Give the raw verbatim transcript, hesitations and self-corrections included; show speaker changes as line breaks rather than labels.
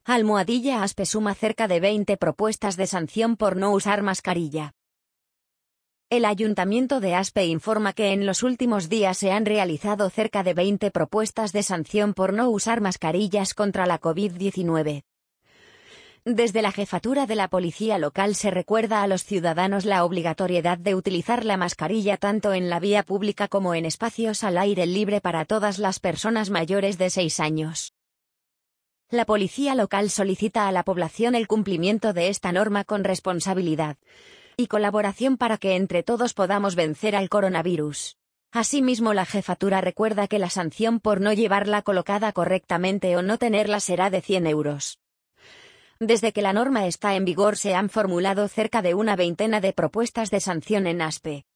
Almohadilla Aspe suma cerca de veinte propuestas de sanción por no usar mascarilla. El Ayuntamiento de Aspe informa que en los últimos días se han realizado cerca de veinte propuestas de sanción por no usar mascarillas contra la COVID diecinueve. Desde la jefatura de la policía local se recuerda a los ciudadanos la obligatoriedad de utilizar la mascarilla tanto en la vía pública como en espacios al aire libre para todas las personas mayores de seis años. La policía local solicita a la población el cumplimiento de esta norma con responsabilidad y colaboración para que entre todos podamos vencer al coronavirus. Asimismo, la jefatura recuerda que la sanción por no llevarla colocada correctamente o no tenerla será de cien euros. Desde que la norma está en vigor se han formulado cerca de una veintena de propuestas de sanción en Aspe.